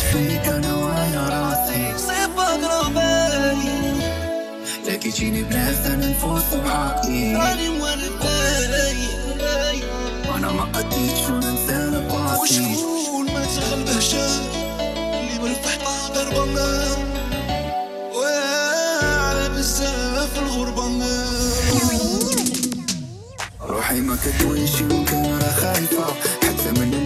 فيك انا وانا راسي صيبك رباي لقيتيني بناس انا نفوس وحاقي راني موالف باي وانا ما قديتش وننسى لباسي وشكون ما تغلبهش اللي بالفحطة غربنا وعلى بزاف الغربة روحي ما كتويش يمكن راه خايفة حتى من